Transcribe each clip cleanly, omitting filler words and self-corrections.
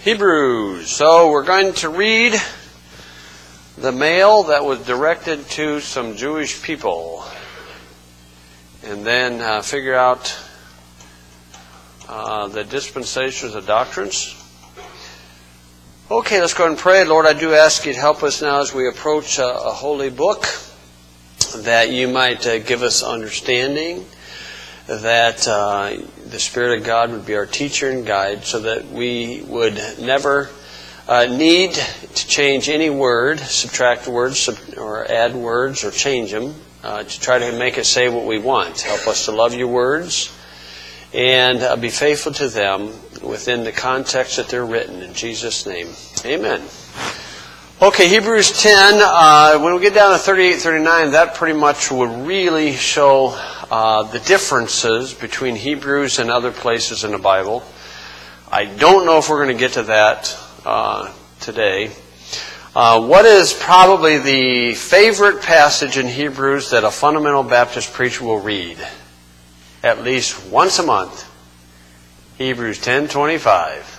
Hebrews. So we're going to read the mail that was directed to some Jewish people, and then figure out the dispensations, the doctrines. Okay, let's go ahead and pray. Lord, I do ask you to help us now as we approach a holy book, that you might give us understanding, that the Spirit of God would be our teacher and guide, so that we would never need to change any word, subtract words, or add words, or change them, to try to make it say what we want. Help us to love your words and be faithful to them within the context that they're written. In Jesus' name, amen. Okay, Hebrews 10, when we get down to 38, 39, that pretty much would really show the differences between Hebrews and other places in the Bible. I don't know if we're going to get to that today. What is probably the favorite passage in Hebrews that a fundamental Baptist preacher will read at least once a month? Hebrews 10:25.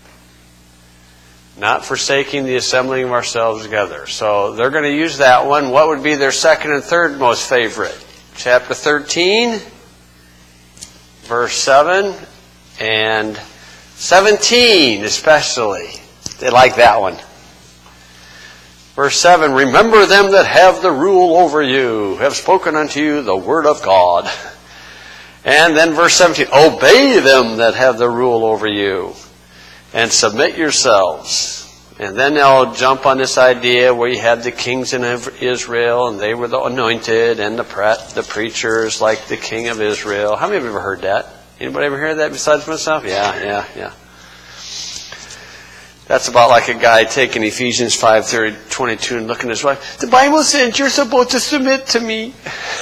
Not forsaking the assembling of ourselves together. So they're going to use that one. What would be their second and third most favorite? Chapter 13, verse 7, and 17 especially. They like that one. Verse 7, remember them that have the rule over you, have spoken unto you the word of God. And then verse 17, obey them that have the rule over you, and submit yourselves. And then they'll jump on this idea where you had the kings in Israel, and they were the anointed, and the preachers like the king of Israel. How many of you ever heard that? Anybody ever heard that besides myself? Yeah. That's about like a guy taking Ephesians 5:22 and looking at his wife. The Bible says you're supposed to submit to me.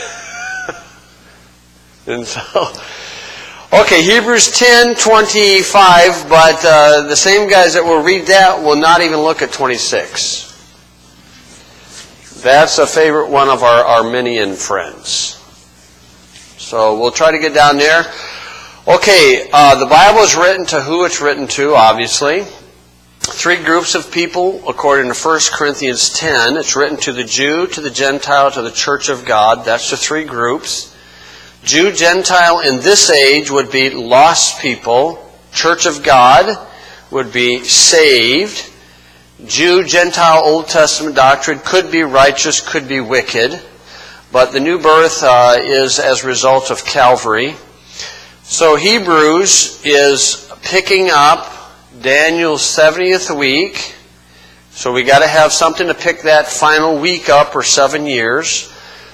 And so, okay, Hebrews 10:25, but the same guys that will read that will not even look at 26. That's a favorite one of our Arminian friends. So we'll try to get down there. Okay, the Bible is written to who it's written to, obviously. Three groups of people, according to 1 Corinthians 10. It's written to the Jew, to the Gentile, to the Church of God. That's the three groups. Jew, Gentile in this age would be lost people. Church of God would be saved. Jew, Gentile, Old Testament doctrine could be righteous, could be wicked. But the new birth is as a result of Calvary. So Hebrews is picking up Daniel's 70th week. So we got to have something to pick that final week up, or 7 years.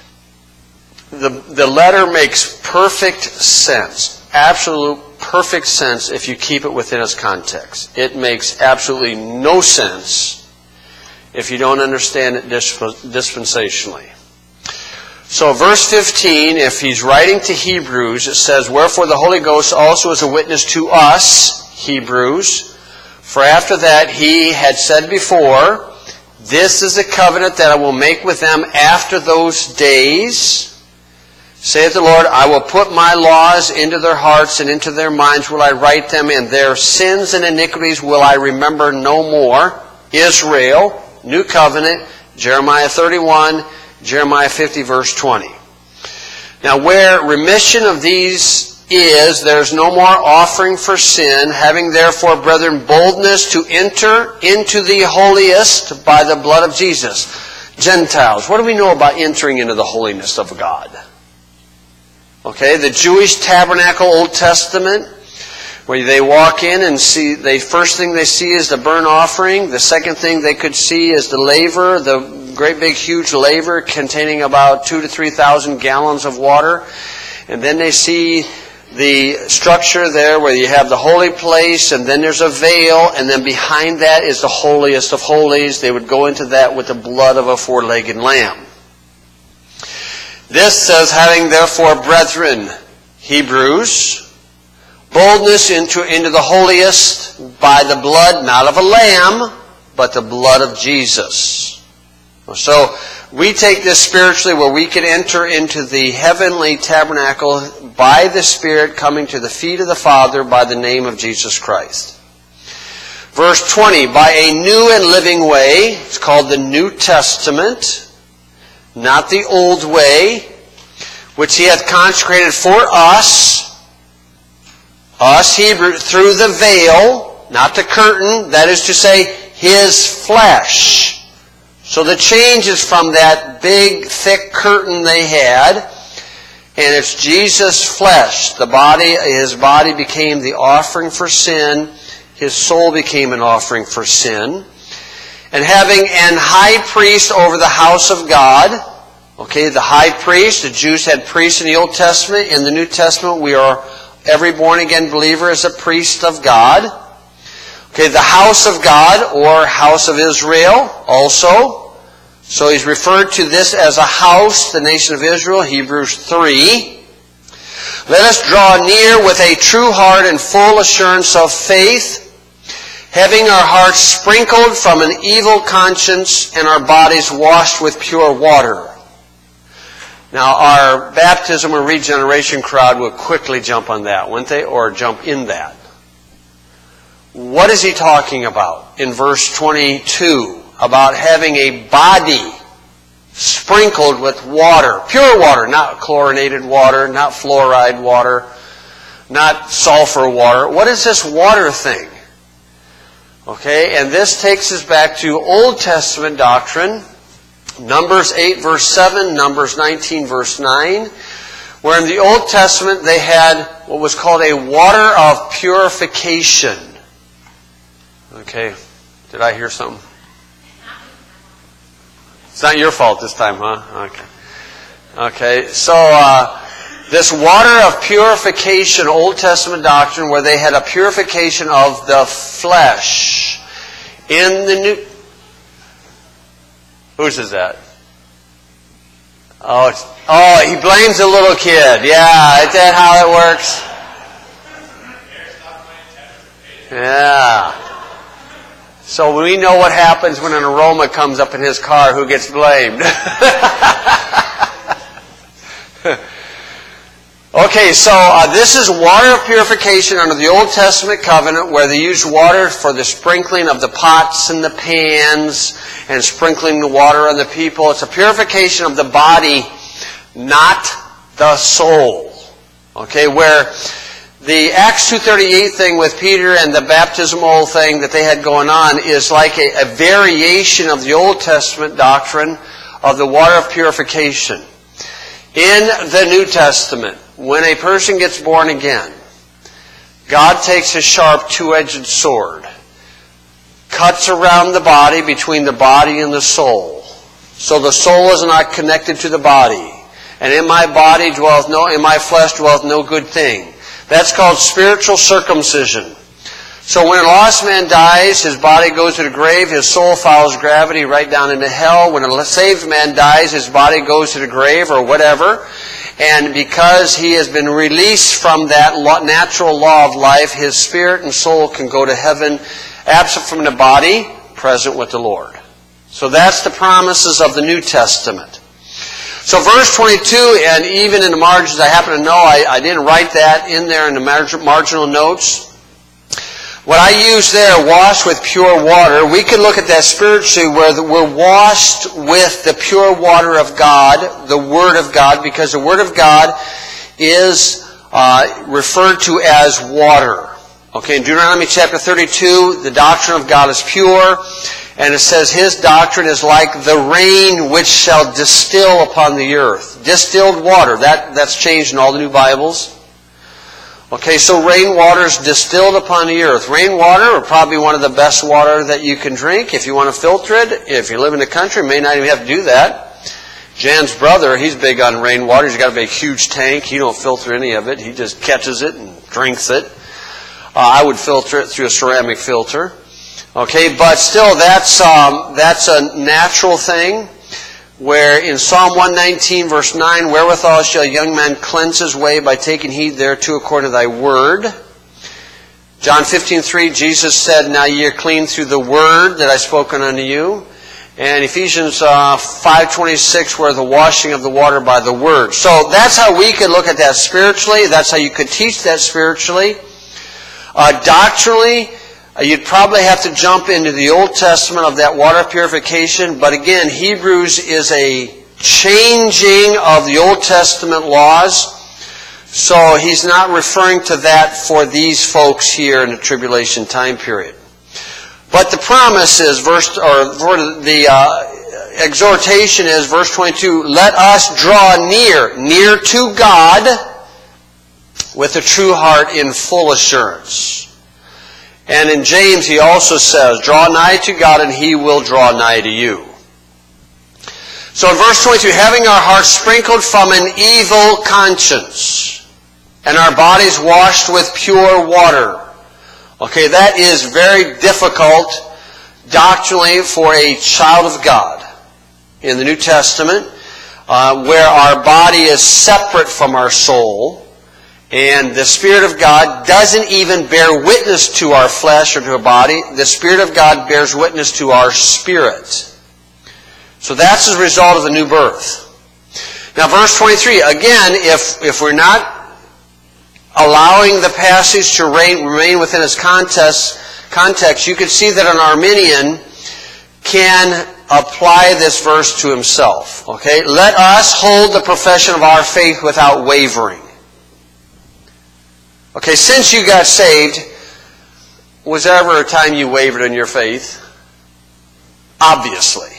The letter makes perfect sense, absolute perfect sense if you keep it within its context. It makes absolutely no sense if you don't understand it dispensationally. So verse 15, if he's writing to Hebrews, it says, wherefore the Holy Ghost also is a witness to us, Hebrews, for after that he had said before, this is the covenant that I will make with them after those days, saith the Lord, I will put my laws into their hearts, and into their minds will I write them, and their sins and iniquities will I remember no more. Israel, New Covenant, Jeremiah 31, Jeremiah 50, verse 20. Now where remission of these is, there's no more offering for sin, having therefore, brethren, boldness to enter into the holiest by the blood of Jesus. Gentiles, what do we know about entering into the holiness of God? Okay, the Jewish tabernacle, Old Testament, where they walk in and see, the first thing they see is the burnt offering. The second thing they could see is the laver, the great big huge laver containing about 2,000 to 3,000 gallons of water. And then they see the structure there where you have the holy place, and then there's a veil, and then behind that is the holiest of holies. They would go into that with the blood of a four-legged lamb. This says, having therefore, brethren, Hebrews, boldness into the holiest by the blood, not of a lamb, but the blood of Jesus. So we take this spiritually, where we can enter into the heavenly tabernacle by the Spirit coming to the feet of the Father by the name of Jesus Christ. Verse 20, by a new and living way, it's called the New Testament, not the old way, which he hath consecrated for us Hebrew, through the veil, not the curtain, that is to say, his flesh. So the change is from that big, thick curtain they had, and it's Jesus' flesh. His body became the offering for sin. His soul became an offering for sin. And having an high priest over the house of God. Okay, the high priest. The Jews had priests in the Old Testament. In the New Testament, every born-again believer is a priest of God. Okay, the house of God, or house of Israel, also. So he's referred to this as a house, the nation of Israel, Hebrews 3. Let us draw near with a true heart and full assurance of faith, having our hearts sprinkled from an evil conscience and our bodies washed with pure water. Now, our baptism or regeneration crowd will quickly jump on that, wouldn't they? Or jump in that. What is he talking about in verse 22? About having a body sprinkled with water. Pure water, not chlorinated water, not fluoride water, not sulfur water. What is this water thing? Okay, and this takes us back to Old Testament doctrine. Numbers 8 verse 7, Numbers 19 verse 9, where in the Old Testament they had what was called a water of purification. Okay, did I hear something? It's not your fault this time, huh? Okay, so this water of purification, Old Testament doctrine, where they had a purification of the flesh. In the New... Whose is that? Oh, he blames the little kid. Yeah, is that how it works? Yeah. So we know what happens when an aroma comes up in his car, who gets blamed. Okay, so this is water of purification under the Old Testament covenant, where they used water for the sprinkling of the pots and the pans and sprinkling the water on the people. It's a purification of the body, not the soul. Okay, where the Acts 2:38 thing with Peter and the baptismal thing that they had going on is like a variation of the Old Testament doctrine of the water of purification. In the New Testament, when a person gets born again, God takes a sharp two-edged sword, cuts around the body between the body and the soul. So the soul is not connected to the body. And in my flesh dwelleth no good thing. That's called spiritual circumcision. So when a lost man dies, his body goes to the grave, his soul follows gravity right down into hell. When a saved man dies, his body goes to the grave or whatever. And because he has been released from that natural law of life, his spirit and soul can go to heaven, absent from the body, present with the Lord. So that's the promises of the New Testament. So verse 22, and even in the margins, I happen to know, I didn't write that in there in the marginal notes. What I use there, washed with pure water, we can look at that spiritually, where we're washed with the pure water of God, the Word of God, because the Word of God is referred to as water. Okay, in Deuteronomy chapter 32, the doctrine of God is pure, and it says His doctrine is like the rain which shall distill upon the earth. Distilled water, that's changed in all the new Bibles. Okay, so rainwater is distilled upon the earth. Rainwater are probably one of the best water that you can drink. If you want to filter it, if you live in the country, you may not even have to do that. Jan's brother, he's big on rainwater. He's got a big, huge tank. He don't filter any of it. He just catches it and drinks it. I would filter it through a ceramic filter. Okay, but still, that's a natural thing. Where in Psalm 119, verse 9, wherewithal shall a young man cleanse his way by taking heed thereto according to thy word. John 15:3, Jesus said, now ye are clean through the word that I spoken unto you. And Ephesians 5:26, where the washing of the water by the word. So that's how we could look at that spiritually. That's how you could teach that spiritually. Doctrinally, You'd probably have to jump into the Old Testament of that water purification. But again, Hebrews is a changing of the Old Testament laws. So he's not referring to that for these folks here in the tribulation time period. But the promise is, the exhortation is, verse 22, let us draw near to God with a true heart in full assurance. And in James he also says, draw nigh to God and He will draw nigh to you. So in verse 22, having our hearts sprinkled from an evil conscience and our bodies washed with pure water. Okay, that is very difficult doctrinally for a child of God in the New Testament, where our body is separate from our soul. And the Spirit of God doesn't even bear witness to our flesh or to our body. The Spirit of God bears witness to our spirit. So that's as a result of the new birth. Now verse 23, again, if we're not allowing the passage to remain within its context, you can see that an Arminian can apply this verse to himself. Okay? Let us hold the profession of our faith without wavering. Okay, since you got saved, was there ever a time you wavered in your faith? Obviously.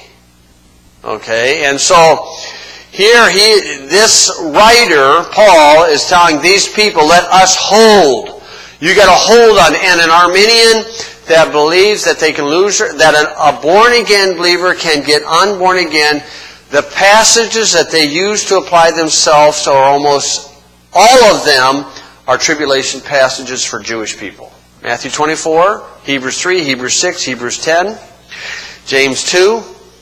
Okay, and so here this writer, Paul, is telling these people, let us hold. You got to hold on. And an Arminian that believes that they can lose, that a born-again believer can get unborn again, the passages that they use to apply themselves are almost all of them are tribulation passages for Jewish people. Matthew 24, Hebrews 3, Hebrews 6, Hebrews 10, James 2,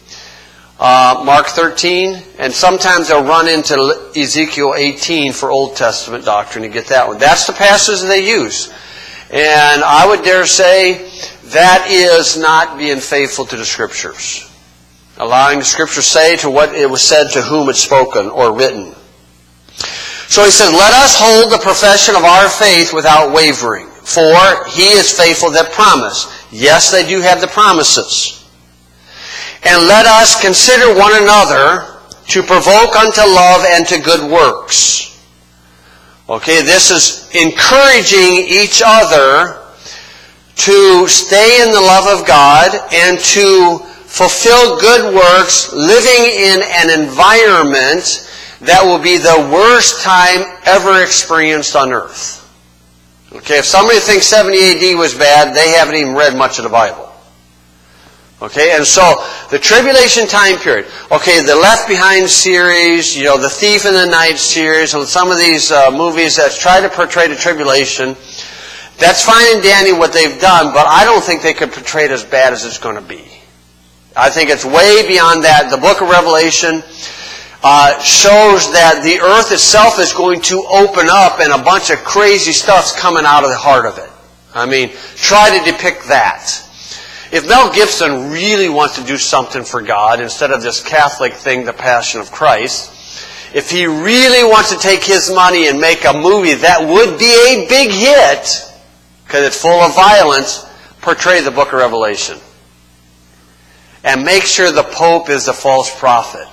Mark 13, and sometimes they'll run into Ezekiel 18 for Old Testament doctrine to get that one. That's the passages they use. And I would dare say that is not being faithful to the Scriptures. Allowing the Scriptures say to what it was said to whom it's spoken or written. So he says, let us hold the profession of our faith without wavering, for He is faithful that promised. Yes, they do have the promises. And let us consider one another to provoke unto love and to good works. Okay, this is encouraging each other to stay in the love of God and to fulfill good works, living in an environment that will be the worst time ever experienced on earth. Okay, if somebody thinks 70 AD was bad, they haven't even read much of the Bible. Okay, and so the tribulation time period, okay, the Left Behind series, the Thief in the Night series, and some of these movies that try to portray the tribulation, that's fine and dandy what they've done, but I don't think they could portray it as bad as it's going to be. I think it's way beyond that. The book of Revelation shows that the earth itself is going to open up and a bunch of crazy stuff's coming out of the heart of it. I mean, try to depict that. If Mel Gibson really wants to do something for God instead of this Catholic thing, The Passion of Christ, if he really wants to take his money and make a movie that would be a big hit, because it's full of violence, portray the book of Revelation. And make sure the Pope is a false prophet.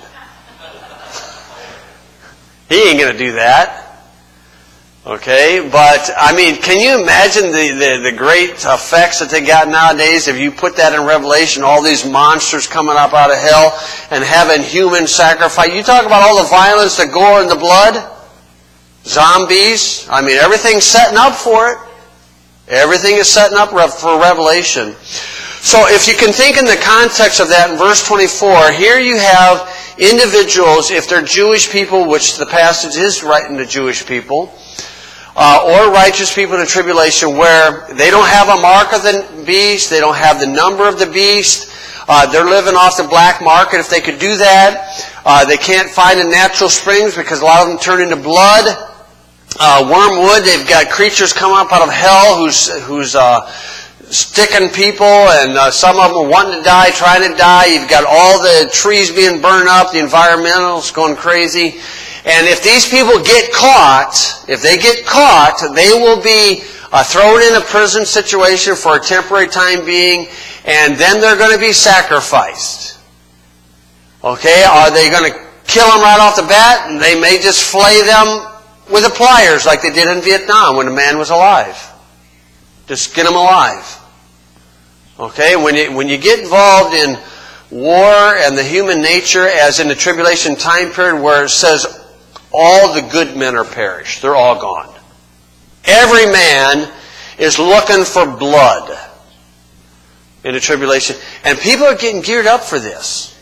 He ain't going to do that. Okay, but, I mean, can you imagine the great effects that they got nowadays if you put that in Revelation, all these monsters coming up out of hell and having human sacrifice? You talk about all the violence, the gore, and the blood? Zombies? I mean, everything's setting up for it. Everything is setting up for Revelation. So if you can think in the context of that in verse 24, here you have individuals, if they're Jewish people, which the passage is writing to Jewish people, or righteous people in the tribulation, where they don't have a mark of the beast, they don't have the number of the beast, they're living off the black market. If they could do that, they can't find the natural springs because a lot of them turn into blood. Wormwood, they've got creatures coming up out of hell who's sticking people, and some of them are wanting to die, trying to die. You've got all the trees being burned up, the environmentalists going crazy. And if these people get caught, they will be thrown in a prison situation for a temporary time being, and then they're going to be sacrificed. Okay, are they going to kill them right off the bat? And they may just flay them with the pliers like they did in Vietnam when a man was alive. Just get them alive. Okay, when you get involved in war and the human nature, as in the tribulation time period where it says all the good men are perished, they're all gone. Every man is looking for blood in the tribulation. And people are getting geared up for this.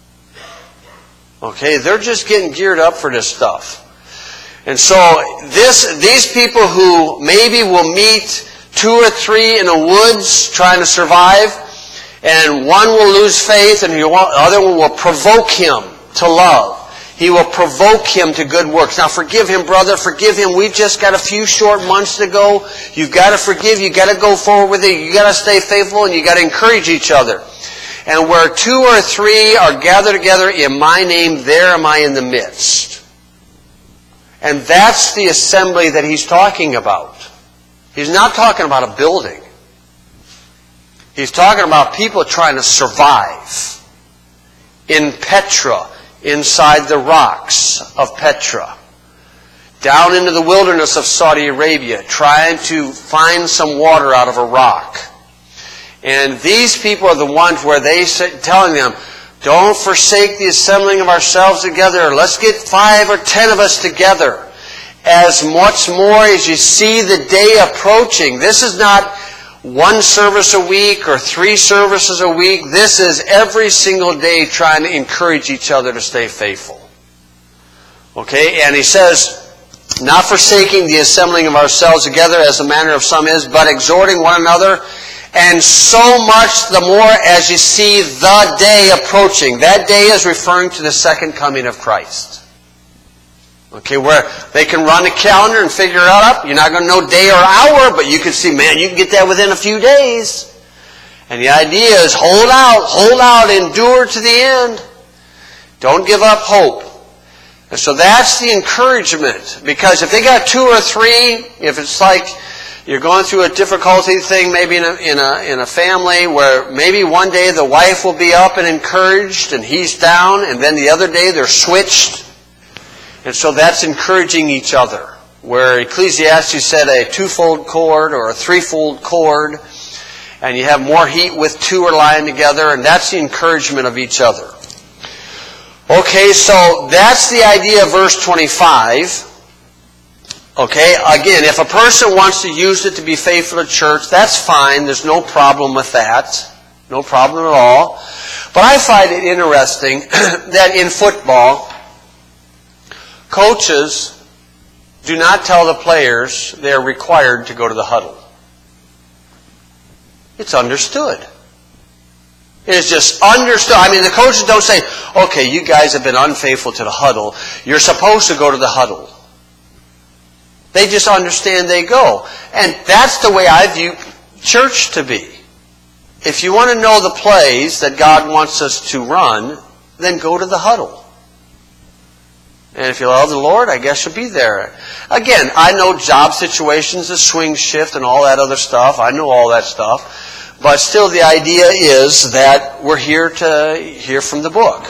Okay, they're just getting geared up for this stuff. And so these people who maybe will meet 2 or 3 in the woods trying to survive, and one will lose faith and the other one will provoke him to love. He will provoke him to good works. Now forgive him, brother, forgive him. We've just got a few short months to go. You've got to forgive. You've got to go forward with it. You've got to stay faithful, and you've got to encourage each other. And where 2 or 3 are gathered together in my name, there am I in the midst. And that's the assembly that he's talking about. He's not talking about a building. He's talking about people trying to survive in Petra, inside the rocks of Petra, down into the wilderness of Saudi Arabia, trying to find some water out of a rock. And these people are the ones where they say, telling them, don't forsake the assembling of ourselves together. Let's get 5 or 10 of us together. As much more as you see the day approaching. This is not 1 service a week or 3 services a week. This is every single day trying to encourage each other to stay faithful. Okay, and he says, not forsaking the assembling of ourselves together as the manner of some is, but exhorting one another, and so much the more as you see the day approaching. That day is referring to the second coming of Christ. Okay, where they can run a calendar and figure it out. You're not going to know day or hour, but you can see, man, you can get that within a few days. And the idea is hold out, endure to the end. Don't give up hope. And so that's the encouragement. Because if they got 2 or 3, if it's like you're going through a difficulty thing, maybe in a family where maybe one day the wife will be up and encouraged and he's down, and then the other day they're switched. And so that's encouraging each other. Where Ecclesiastes said a 2-fold cord or a 3-fold cord, and you have more heat with 2 are lying together, and that's the encouragement of each other. Okay, so that's the idea of verse 25. Okay, again, if a person wants to use it to be faithful to church, that's fine. There's no problem with that. No problem at all. But I find it interesting that in football, coaches do not tell the players they are required to go to the huddle. It's understood. It is just understood. I mean, the coaches don't say, okay, you guys have been unfaithful to the huddle. You're supposed to go to the huddle. They just understand they go. And that's the way I view church to be. If you want to know the plays that God wants us to run, then go to the huddle. And if you love the Lord, I guess you'll be there. Again, I know job situations, the swing shift and all that other stuff. I know all that stuff. But still the idea is that we're here to hear from the book.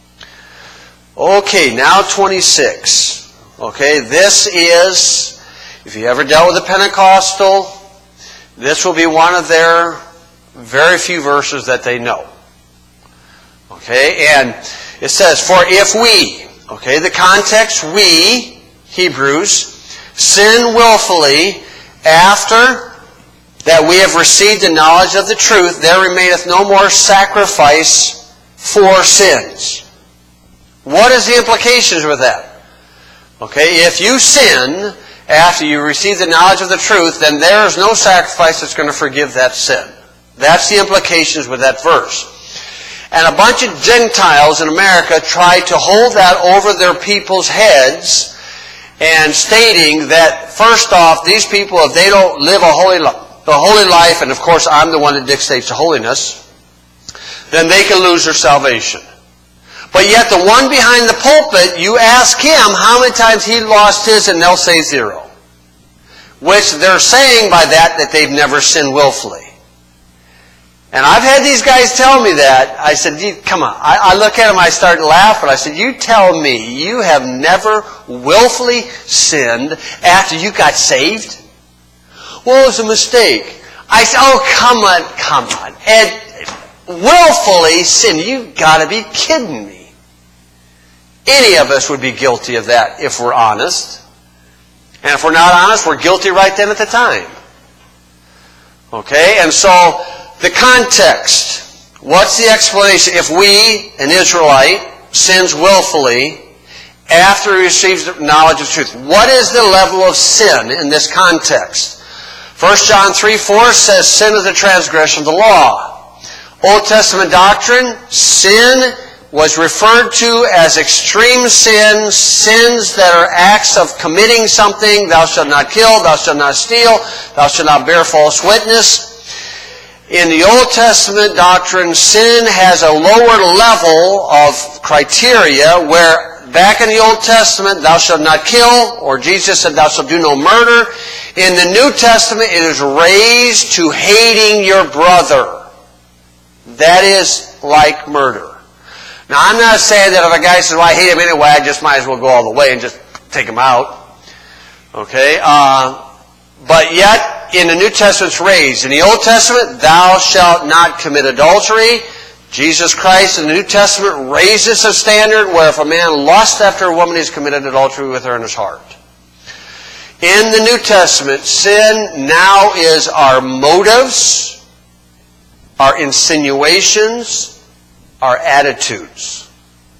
Okay, now 26. Okay, this is, if you ever dealt with a Pentecostal, this will be one of their very few verses that they know. Okay, and it says, for if we, okay, the context, we, Hebrews, sin willfully after that we have received the knowledge of the truth, there remaineth no more sacrifice for sins. What is the implications with that? Okay, if you sin after you receive the knowledge of the truth, then there is no sacrifice that's going to forgive that sin. That's the implications with that verse. And a bunch of Gentiles in America tried to hold that over their people's heads, and stating that, first off, these people, if they don't live a holy life, and of course I'm the one that dictates the holiness, then they can lose their salvation. But yet the one behind the pulpit, you ask him how many times he lost his, and they'll say 0. which they're saying by that they've never sinned willfully. And I've had these guys tell me that. I said, come on. I look at them, I start laughing. I said, you tell me you have never willfully sinned after you got saved? Well, it was a mistake. I said, oh, come on. And willfully sin, you've got to be kidding me. Any of us would be guilty of that if we're honest. And if we're not honest, we're guilty right then at the time. Okay? And so, the context. What's the explanation? If we, an Israelite, sins willfully after he receives the knowledge of truth, what is the level of sin in this context? 1 John 3:4 says, sin is a transgression of the law. Old Testament doctrine, sin was referred to as extreme sins, sins that are acts of committing something. Thou shalt not kill, thou shalt not steal, thou shalt not bear false witness. In the Old Testament doctrine, sin has a lower level of criteria where back in the Old Testament, thou shalt not kill, or Jesus said, thou shalt do no murder. In the New Testament, it is raised to hating your brother. That is like murder. Now, I'm not saying that if a guy says, well, I hate him anyway, I just might as well go all the way and just take him out. Okay? But yet, in the New Testament, it's raised. In the Old Testament, thou shalt not commit adultery. Jesus Christ in the New Testament raises a standard where if a man lusts after a woman, he's committed adultery with her in his heart. In the New Testament, sin now is our motives, our insinuations, our attitudes.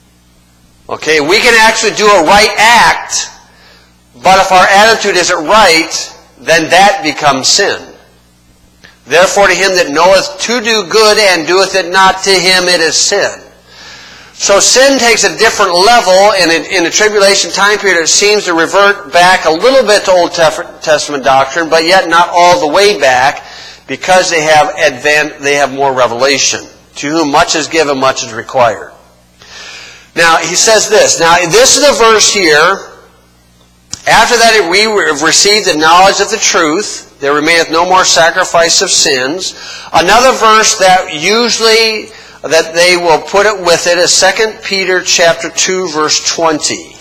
Okay, we can actually do a right act, but if our attitude isn't right, then that becomes sin. Therefore to him that knoweth to do good and doeth it not, to him it is sin. So sin takes a different level, and in the tribulation time period it seems to revert back a little bit to Old Testament doctrine, but yet not all the way back, because they have more revelation. To whom much is given, much is required. Now, he says this. Now, this is a verse here. After that we have received the knowledge of the truth, there remaineth no more sacrifice of sins. Another verse that usually that they will put it with it is 2 Peter chapter 2 verse 20.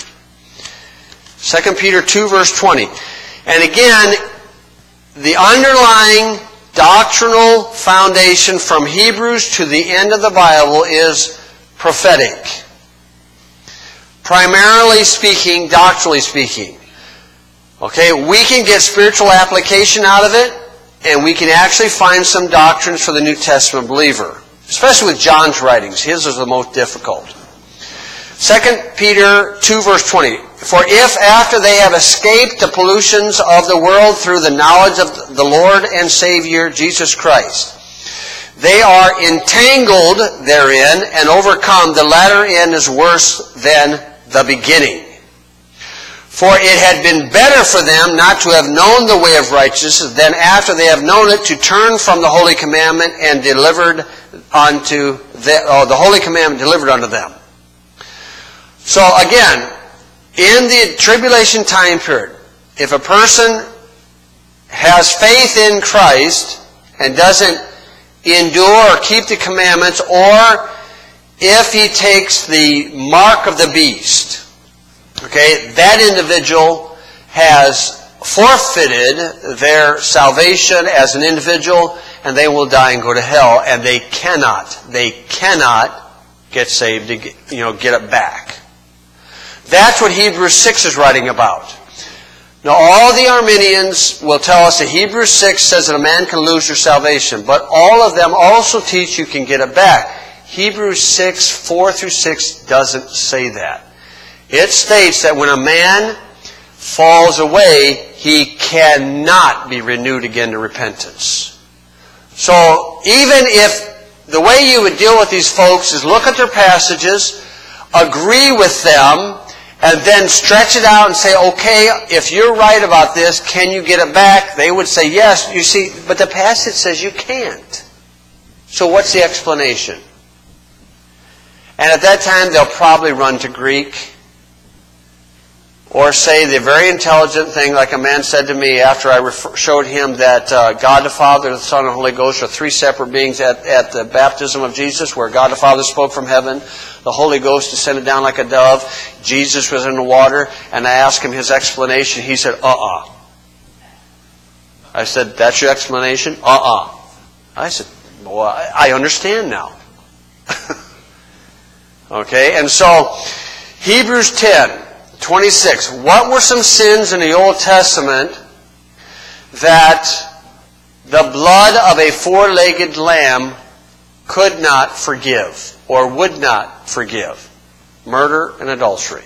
2 Peter 2 verse 20. And again, the underlying doctrinal foundation from Hebrews to the end of the Bible is prophetic. Primarily speaking, doctrinally speaking. Okay, we can get spiritual application out of it, and we can actually find some doctrines for the New Testament believer. Especially with John's writings. His is the most difficult. 2 Peter 2 verse 20. For if after they have escaped the pollutions of the world through the knowledge of the Lord and Savior Jesus Christ, they are entangled therein and overcome, the latter end is worse than the beginning. For it had been better for them not to have known the way of righteousness than after they have known it to turn from the holy commandment and delivered unto the holy commandment delivered unto them. So again, in the tribulation time period, if a person has faith in Christ and doesn't endure or keep the commandments, or if he takes the mark of the beast, okay, that individual has forfeited their salvation as an individual, and they will die and go to hell, and they cannot get saved to get it back. That's what Hebrews 6 is writing about. Now, all the Arminians will tell us that Hebrews 6 says that a man can lose your salvation, but all of them also teach you can get it back. Hebrews 6, 4 through 6 doesn't say that. It states that when a man falls away, he cannot be renewed again to repentance. So, even if the way you would deal with these folks is look at their passages, agree with them, and then stretch it out and say, okay, if you're right about this, can you get it back? They would say, yes, you see, but the passage says you can't. So what's the explanation? And at that time, they'll probably run to Greek, or or say the very intelligent thing like a man said to me after I showed him that God the Father, the Son, and the Holy Ghost are three separate beings at the baptism of Jesus, where God the Father spoke from heaven, the Holy Ghost descended down like a dove, Jesus was in the water, and I asked him his explanation. He said, I said, that's your explanation? I said, well, I understand now. Okay, and so Hebrews 10:26. What were some sins in the Old Testament that the blood of a four-legged lamb could not forgive or would not forgive? Murder and adultery.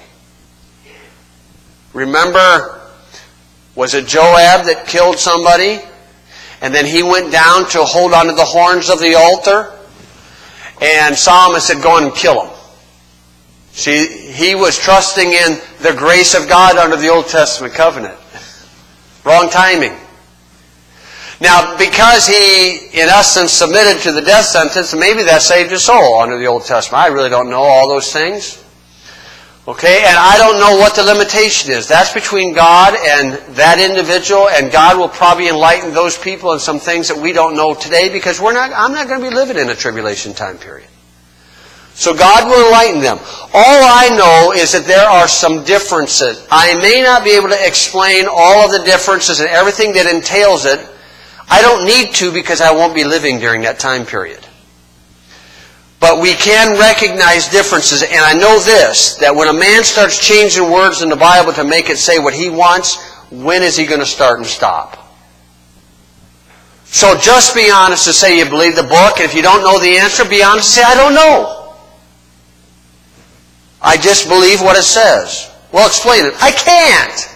Remember, was it Joab that killed somebody? And then he went down to hold onto the horns of the altar? And Solomon said, go on and kill him. See, he was trusting in the grace of God under the Old Testament covenant. Wrong timing. Now, because he, in essence, submitted to the death sentence, maybe that saved his soul under the Old Testament. I really don't know all those things. Okay, and I don't know what the limitation is. That's between God and that individual, and God will probably enlighten those people in some things that we don't know today, because I'm not going to be living in a tribulation time period. So God will enlighten them. All I know is that there are some differences. I may not be able to explain all of the differences and everything that entails it. I don't need to, because I won't be living during that time period. But we can recognize differences, and I know this, that when a man starts changing words in the Bible to make it say what he wants, when is he going to start and stop? So just be honest and say you believe the book, and if you don't know the answer, be honest and say, I don't know. I just believe what it says. Well, explain it. I can't.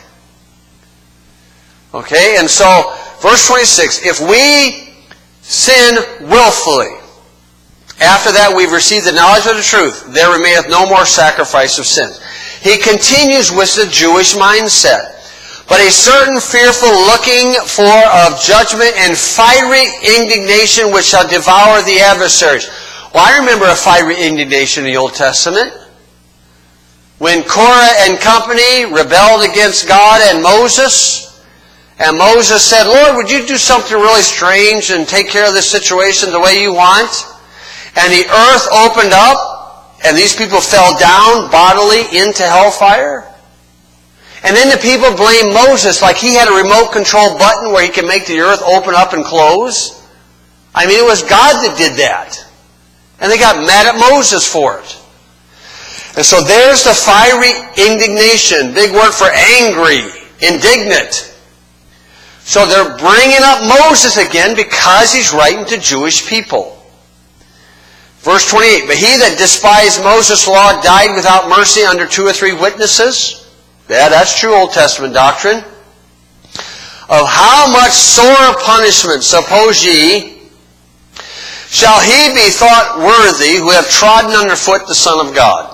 Okay, and so, verse 26, if we sin willfully, after that we've received the knowledge of the truth, there remaineth no more sacrifice of sins. He continues with the Jewish mindset. But a certain fearful looking for of judgment and fiery indignation which shall devour the adversaries. Well, I remember a fiery indignation in the Old Testament. When Korah and company rebelled against God and Moses said, Lord, would you do something really strange and take care of this situation the way you want? And the earth opened up, and these people fell down bodily into hellfire. And then the people blamed Moses like he had a remote control button where he could make the earth open up and close. I mean, it was God that did that. And they got mad at Moses for it. And so there's the fiery indignation, big word for angry, indignant. So they're bringing up Moses again because he's writing to Jewish people. Verse 28, but he that despised Moses' law died without mercy under 2 or 3 witnesses. Yeah, that's true Old Testament doctrine. Of how much sore punishment, suppose ye, shall he be thought worthy who have trodden under foot the Son of God?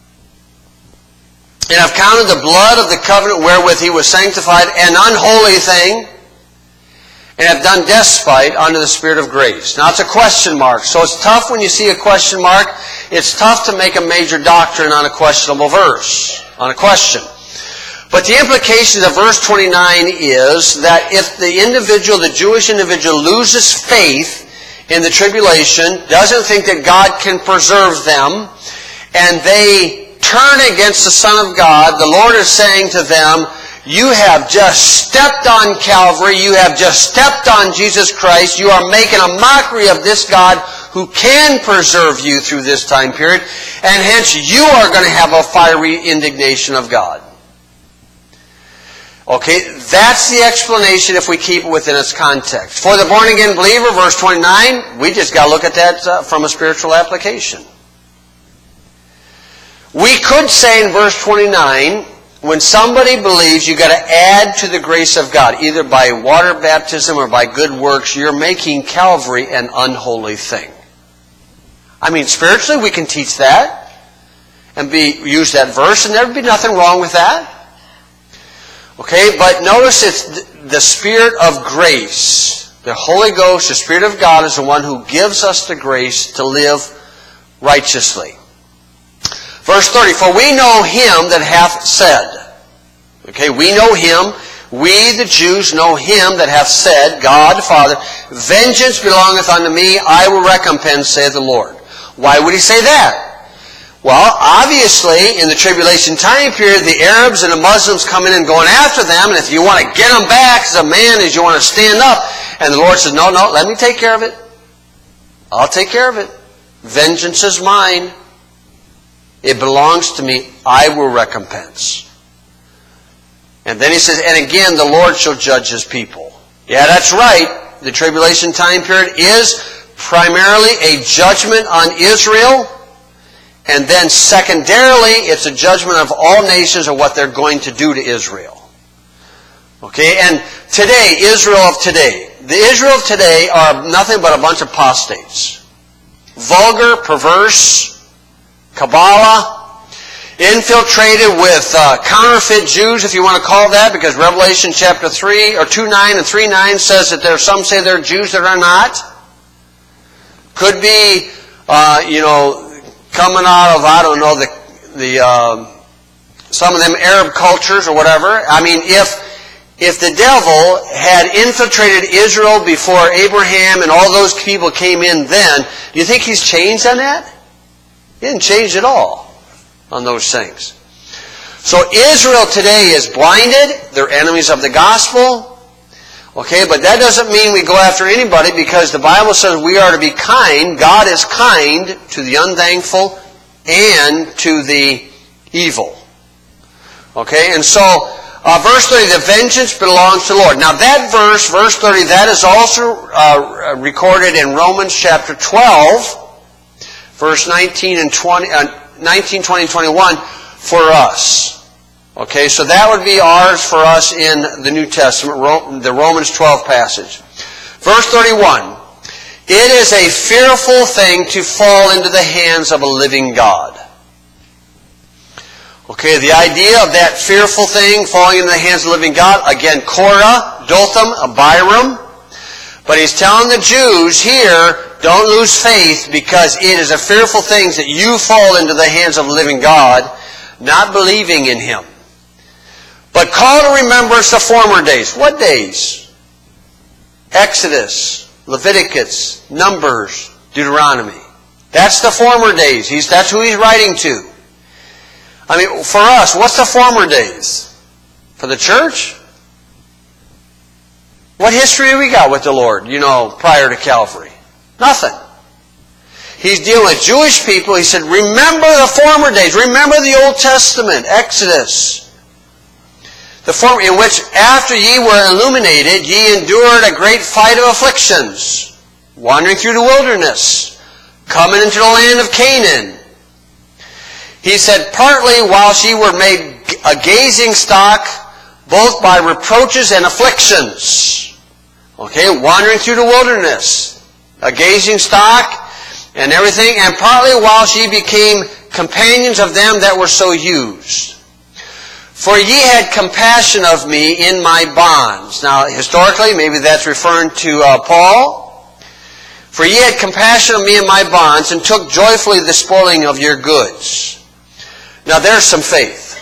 And have counted the blood of the covenant wherewith he was sanctified an unholy thing, and have done despite unto the Spirit of grace. Now it's a question mark, so it's tough when you see a question mark. It's tough to make a major doctrine on a questionable verse, on a question. But the implication of verse 29 is that if the individual, the Jewish individual, loses faith in the tribulation, doesn't think that God can preserve them, and they turn against the Son of God, the Lord is saying to them, you have just stepped on Calvary, you have just stepped on Jesus Christ, you are making a mockery of this God who can preserve you through this time period, and hence you are going to have a fiery indignation of God. Okay, that's the explanation if we keep it within its context. For the born-again believer, verse 29, we just got to look at that from a spiritual application. We could say in verse 29, when somebody believes, you've got to add to the grace of God, either by water baptism or by good works, you're making Calvary an unholy thing. I mean, spiritually, we can teach that and use that verse, and there'd be nothing wrong with that. Okay, but notice it's the Spirit of grace. The Holy Ghost, the Spirit of God, is the one who gives us the grace to live righteously. Verse 30, for we know him that hath said. Okay, we know Him. We, the Jews, know Him that hath said, God the Father, vengeance belongeth unto me, I will recompense, saith the Lord. Why would He say that? Well, obviously, in the tribulation time period, the Arabs and the Muslims coming in going after them, and if you want to get them back as a man, as you want to stand up, and the Lord says, no, let me take care of it. I'll take care of it. Vengeance is mine. It belongs to me. I will recompense. And then He says, and again, the Lord shall judge His people. Yeah, that's right. The tribulation time period is primarily a judgment on Israel. And then secondarily, it's a judgment of all nations of what they're going to do to Israel. Okay, and today, Israel of today. The Israel of today are nothing but a bunch of apostates. Vulgar, perverse, Kabbalah, infiltrated with counterfeit Jews, if you want to call that, because Revelation chapter 3, or 2:9 and 3:9 says that there's some say they're Jews that are not. Could be, coming out of, I don't know, some of them Arab cultures or whatever. I mean, if the devil had infiltrated Israel before Abraham and all those people came in then, do you think he's changed on that? He didn't change at all on those things. So Israel today is blinded. They're enemies of the gospel. Okay, but that doesn't mean we go after anybody, because the Bible says we are to be kind. God is kind to the unthankful and to the evil. Okay, and so verse 30, the vengeance belongs to the Lord. Now that verse 30, that is also recorded in Romans chapter 12, verse 19, 20, and 21 for us. Okay, so that would be ours for us in the New Testament, the Romans 12 passage. Verse 31, it is a fearful thing to fall into the hands of a living God. Okay, the idea of that fearful thing falling into the hands of the living God, again, Korah, Dotham, Abiram. But he's telling the Jews here, don't lose faith, because it is a fearful thing that you fall into the hands of a living God, not believing in Him. But call to remembrance the former days. What days? Exodus, Leviticus, Numbers, Deuteronomy. That's the former days. That's who he's writing to. I mean, for us, what's the former days? For the church? What history have we got with the Lord, prior to Calvary? Nothing. He's dealing with Jewish people. He said, remember the former days. Remember the Old Testament, Exodus. The former, in which after ye were illuminated, ye endured a great fight of afflictions, wandering through the wilderness, coming into the land of Canaan. He said, partly whilst ye were made a gazing stock, both by reproaches and afflictions. Okay, wandering through the wilderness, a gazing stock and everything, and partly whilst ye became companions of them that were so used. For ye had compassion of me in my bonds. Now, historically, maybe that's referring to Paul. For ye had compassion of me in my bonds, and took joyfully the spoiling of your goods. Now, there's some faith.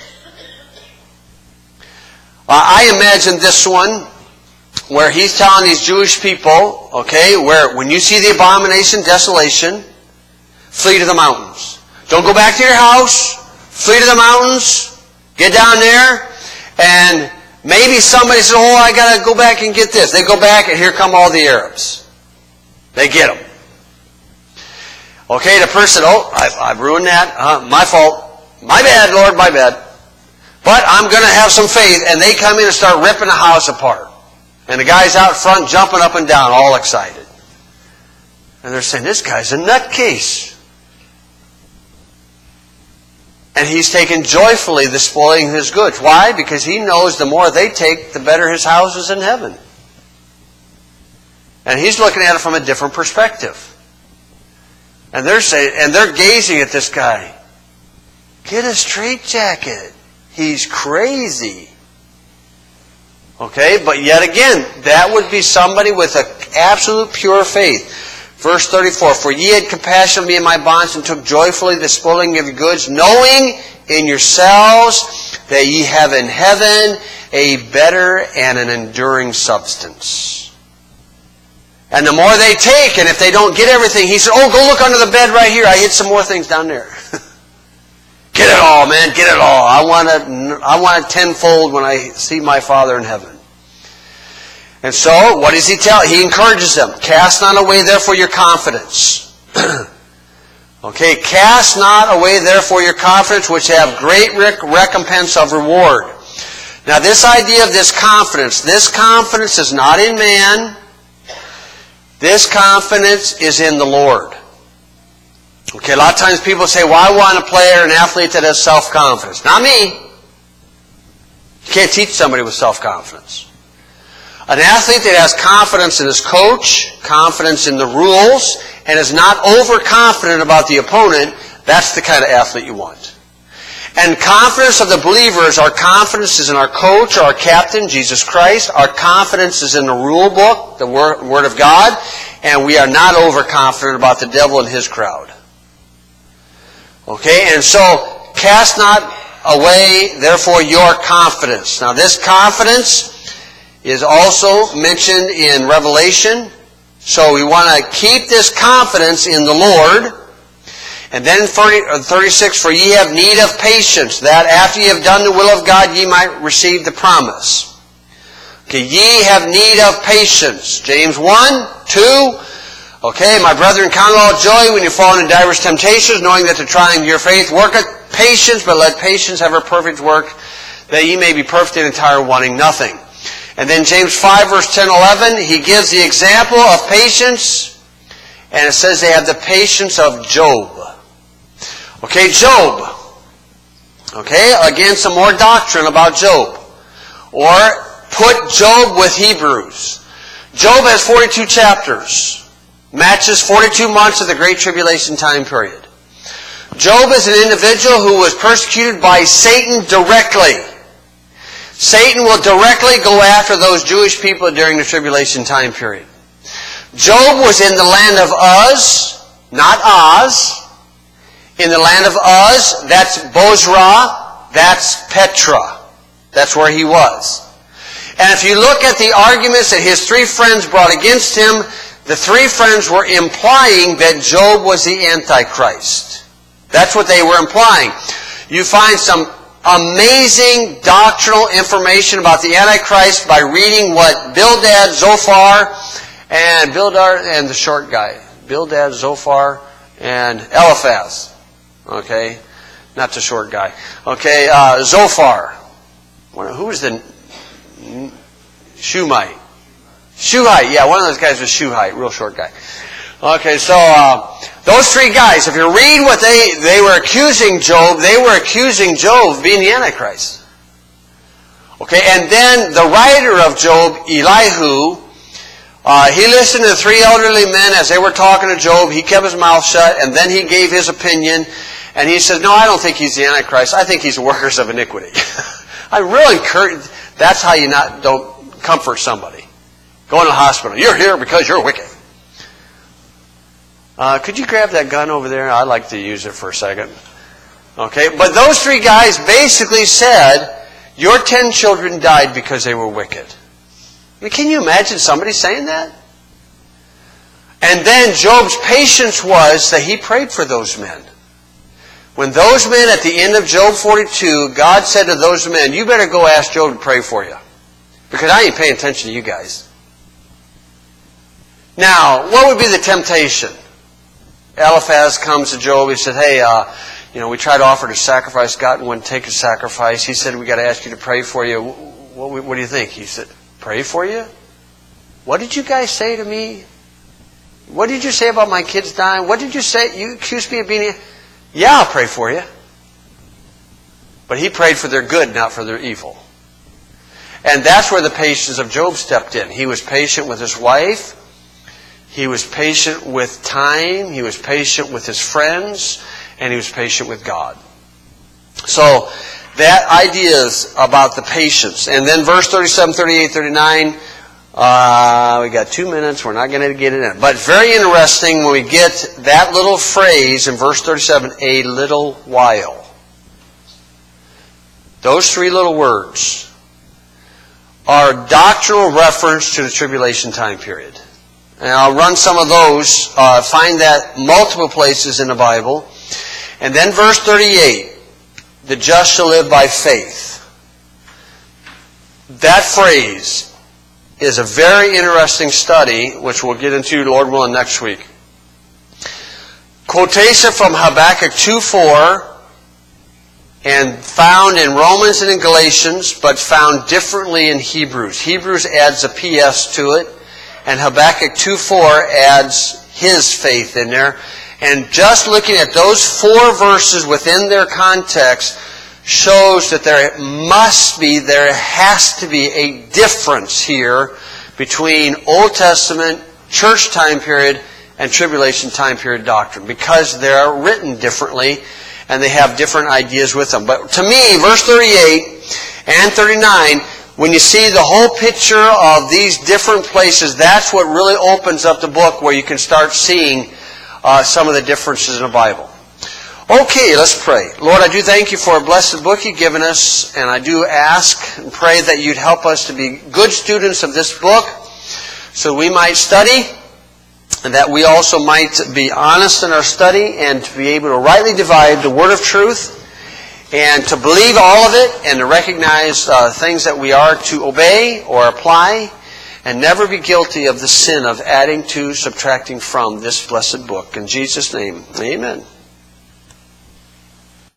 I imagine this one, where he's telling these Jewish people, okay, where when you see the abomination, desolation, flee to the mountains. Don't go back to your house. Flee to the mountains. Get down there, and maybe somebody says, oh, I got to go back and get this. They go back, and here come all the Arabs. They get them. Okay, the person, I've ruined that. My fault. My bad, Lord, my bad. But I'm going to have some faith, and they come in and start ripping the house apart. And the guy's out front jumping up and down, all excited. And they're saying, this guy's a nutcase. And he's taken joyfully the spoiling of his goods. Why? Because he knows the more they take, the better his house is in heaven. And he's looking at it from a different perspective. And they're saying, and they're gazing at this guy. Get a straitjacket. He's crazy. Okay, but yet again, that would be somebody with an absolute pure faith. Verse 34, for ye had compassion of me in my bonds, and took joyfully the spoiling of your goods, knowing in yourselves that ye have in heaven a better and an enduring substance. And the more they take, and if they don't get everything, he said, oh, go look under the bed right here. I hid some more things down there. Get it all, man. Get it all. I want it tenfold when I see my Father in heaven. And so, what does he tell? He encourages them. Cast not away, therefore, your confidence. Okay, cast not away, therefore, your confidence, which have great recompense of reward. Now, this idea of this confidence is not in man. This confidence is in the Lord. Okay, a lot of times people say, well, I want a player, an athlete that has self-confidence. Not me. You can't teach somebody with self-confidence. An athlete that has confidence in his coach, confidence in the rules, and is not overconfident about the opponent, that's the kind of athlete you want. And confidence of the believers, our confidence is in our coach, our captain, Jesus Christ. Our confidence is in the rule book, the Word of God, and we are not overconfident about the devil and his crowd. Okay, and so, cast not away, therefore, your confidence. Now, this confidence is also mentioned in Revelation. So we want to keep this confidence in the Lord. And then 36, for ye have need of patience, that after ye have done the will of God, ye might receive the promise. Okay, ye have need of patience. James 1, 2. Okay, my brethren, count it all joy when you fall into divers temptations, knowing that the trying of your faith worketh patience, but let patience have her perfect work, that ye may be perfect and entire, wanting nothing. And then James 5, verse 10, 11, he gives the example of patience, and it says they have the patience of Job. Okay, Job. Okay, again, some more doctrine about Job. Or put Job with Hebrews. Job has 42 chapters. Matches 42 months of the Great Tribulation time period. Job is an individual who was persecuted by Satan directly. Satan will directly go after those Jewish people during the tribulation time period. Job was in the land of Uz, not Oz. In the land of Uz, that's Bozrah, that's Petra. That's where he was. And if you look at the arguments that his three friends brought against him, the three friends were implying that Job was the Antichrist. That's what they were implying. You find some amazing doctrinal information about the Antichrist by reading what Bildad, Zophar, and Bildad and the short guy. Bildad, Zophar, and Eliphaz. Okay? Not the short guy. Okay, Zophar. Who was the Shumite? Shuhite, yeah, one of those guys was Shuhite, real short guy. Okay, so those three guys, if you read what they were accusing Job, they were accusing Job of being the Antichrist. Okay, and then the writer of Job, Elihu, he listened to the three elderly men as they were talking to Job. He kept his mouth shut, and then he gave his opinion. And he said, no, I don't think he's the Antichrist. I think he's workers of iniquity. I really encourage, that's how you don't comfort somebody. Go in the hospital. You're here because you're wicked. Could you grab that gun over there? I'd like to use it for a second. Okay, but those three guys basically said, your 10 children died because they were wicked. I mean, can you imagine somebody saying that? And then Job's patience was that he prayed for those men. When those men, at the end of Job 42, God said to those men, you better go ask Job to pray for you. Because I ain't paying attention to you guys. Now, what would be the temptation? Eliphaz comes to Job. He said, hey, we tried to offer to sacrifice. God wouldn't take a sacrifice. He said, we got to ask you to pray for you. What do you think? He said, pray for you? What did you guys say to me? What did you say about my kids dying? What did you say? You accused me of being... Yeah, I'll pray for you. But he prayed for their good, not for their evil. And that's where the patience of Job stepped in. He was patient with his wife. He was patient with time. He was patient with his friends. And he was patient with God. So, that idea is about the patience. And then verse 37, 38, 39, we got 2 minutes. We're not going to get it in. But very interesting when we get that little phrase in verse 37, a little while. those three little words, are doctrinal reference to the tribulation time period. And I'll run some of those, find that multiple places in the Bible. And then verse 38, the just shall live by faith. That phrase is a very interesting study, which we'll get into, Lord willing, next week. Quotation from Habakkuk 2:4, and found in Romans and in Galatians, but found differently in Hebrews. Hebrews adds a PS to it, and Habakkuk 2:4 adds his faith in there. And just looking at those four verses within their context shows that there has to be a difference here between Old Testament, church time period, and tribulation time period doctrine, because they're written differently and they have different ideas with them. But to me, verse 38 and 39, when you see the whole picture of these different places, that's what really opens up the book, where you can start seeing some of the differences in the Bible. Okay, let's pray. Lord, I do thank you for a blessed book you've given us, and I do ask and pray that you'd help us to be good students of this book so we might study, and that we also might be honest in our study and to be able to rightly divide the word of truth and to believe all of it and to recognize things that we are to obey or apply, and never be guilty of the sin of adding to, subtracting from this blessed book. In Jesus' name, amen.